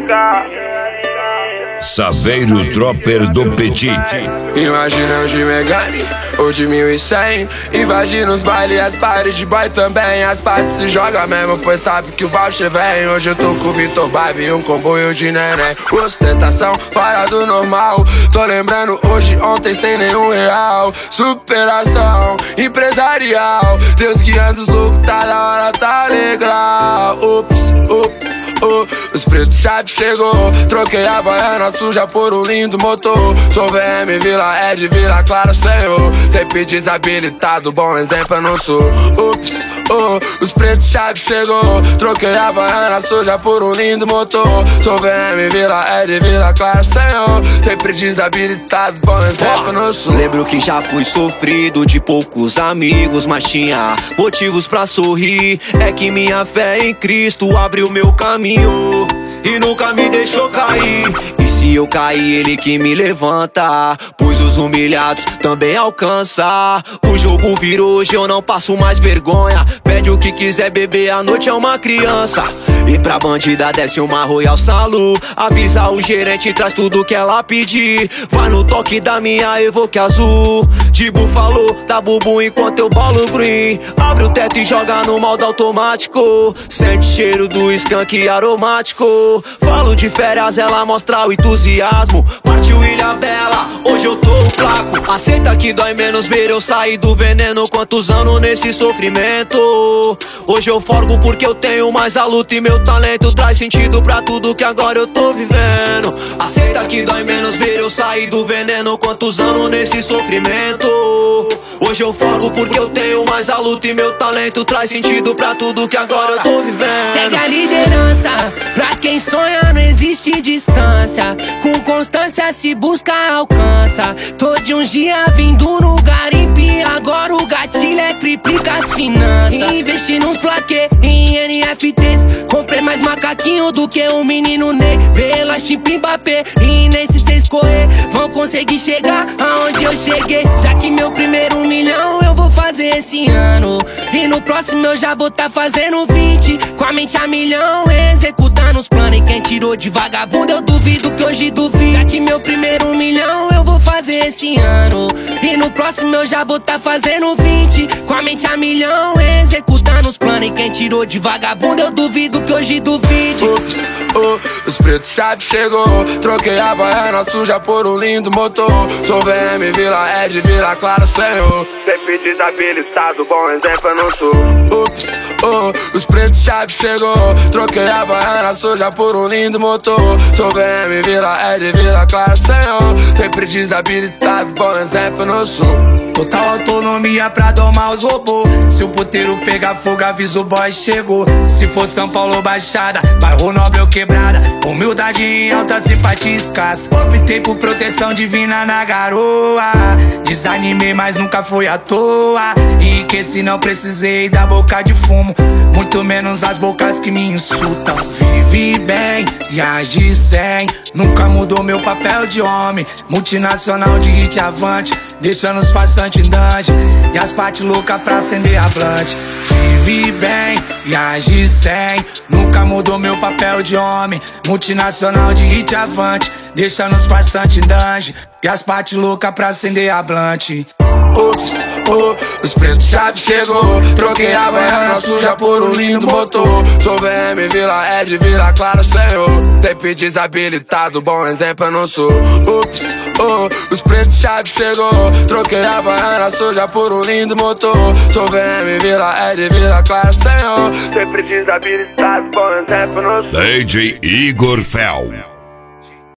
Saveiro Dropper do Petit. Imagina o de Megane, ou de 1100. Invade nos bailes e as pares de boy também. As partes se joga mesmo, pois sabe que o voucher vem. Hoje eu tô com o Vitor Barbie e um comboio de neném. Ostentação fora do normal. Tô lembrando hoje, ontem sem nenhum real. Superação empresarial. Deus guiando os loucos, tá da hora, tá legal. Os pretos chave chegou. Troquei a baiana suja por um lindo motor. Sou VM, Vila Ed, Vila Clara, Senhor. Sempre desabilitado, bom exemplo eu não sou. Os pretos chave chegou. Troquei a baiana suja por um lindo motor. Sou VM, Vila Ed, Vila Clara, Senhor. Sempre desabilitado, bom exemplo eu não sou. Lembro que já fui sofrido de poucos amigos, mas tinha motivos pra sorrir. É que minha fé em Cristo abriu meu caminho e nunca me deixou cair. E se eu cair, ele que me levanta, pois os humilhados também alcança. O jogo virou, hoje eu não passo mais vergonha. Pede o que quiser beber, a noite é uma criança. E pra bandida desce uma Royal Salu. Avisa o gerente, traz tudo que ela pedir. Vai no toque da minha Evoque azul. De búfalo, tá bubu enquanto eu bolo green. Abre o teto e joga no modo automático. Sente o cheiro do skunk aromático. Falo de férias, ela mostra o entusiasmo. Partiu Ilha Bela, hoje eu tô o placo. Aceita que dói menos ver eu sair do veneno. Quantos anos nesse sofrimento. Hoje eu forgo porque eu tenho mais a luta e meu talento traz sentido pra tudo que agora eu tô vivendo. Aceita que dói menos ver eu sair do veneno. Quantos anos nesse sofrimento. Hoje eu forgo porque eu tenho mais a luta e meu talento traz sentido pra tudo que agora eu tô vivendo. Segue a liderança, pra quem sonha não existe distância. Com constância se busca, alcança. Tô de uns dias vindo no garimpo, agora o gatilho é triplica as finanças. Investi nos plaquê em NFTs. Comprei mais macaquinho do que um menino Ney. Vela, chip, Mbappé e nesse cês correr vão conseguir chegar aonde eu cheguei. Já que meu primeiro 1 milhão eu vou fazer esse ano, e no próximo eu já vou tá fazendo 20. Com a mente a milhão, executando os planos. E quem tirou de vagabundo eu duvido que hoje duvide. Já que meu primeiro 1 milhão eu vou fazer esse ano, e no próximo eu já vou tá fazendo 20. Com a mente a milhão, executando os planos. E quem tirou de vagabundo eu duvido que hoje duvide. Os pretos chave chegou. Troquei a baiana suja por um lindo motor. Sou VM, Vila Ed, Vila Clara, Senhor. Sempre desabilitado, bom exemplo eu não sou. Os pretos chave chegou. Troquei a baiana suja por um lindo motor. Sou VM, Vila Ed, Vila Clara, Senhor. Sempre desabilitado, bom exemplo eu não sou. Total autonomia pra domar os robôs. Se o puteiro pegar fogo, avisa o boy chegou. Se for São Paulo Baixada, bairro Nobre ou Quebrada, humildade em alta, simpatia escassa. Optei por proteção divina na garoa. Desanimei, mas nunca foi à toa. Enriqueci, não precisei da boca de fumo, muito menos as bocas que me insultam. Vive bem e age sem, nunca mudou meu papel de homem. Multinacional de hit avante, deixando os façantes em dungeon e as partes loucas pra acender a blunt. Vive bem e age sem, nunca mudou meu papel de homem. Multinacional de hit avante, deixando os façantes em dungeon e as partes loucas pra acender a blunt. Os pretos chave chegou. Troquei a baiana suja por um lindo motor. Sou VM, Vila Ed, Vila Clara, Senhor. Sempre desabilitado, bom exemplo eu não sou. Os pretos chave chegou. Troquei a baiana suja por um lindo motor. Sou VM, Vila Ed, Vila Clara, Senhor. Sempre desabilitado, bom exemplo eu não sou. DJ Igor Fel.